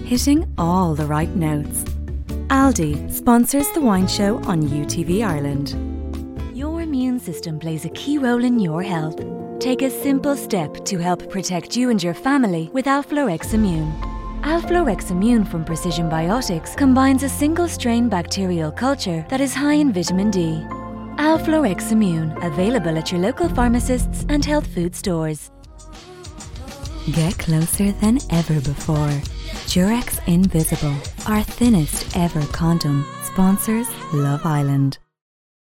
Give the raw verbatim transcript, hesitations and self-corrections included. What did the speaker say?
hitting all the right notes. Aldi sponsors the wine show on U T V Ireland. Your immune system plays a key role in your health. Take a simple step to help protect you and your family with Alflorex Immune. Alflorex Immune from Precision Biotics combines a single-strain bacterial culture that is high in vitamin D. Alflorex Immune, available at your local pharmacists and health food stores. Get closer than ever before. Durex Invisible, our thinnest ever condom, sponsors Love Island.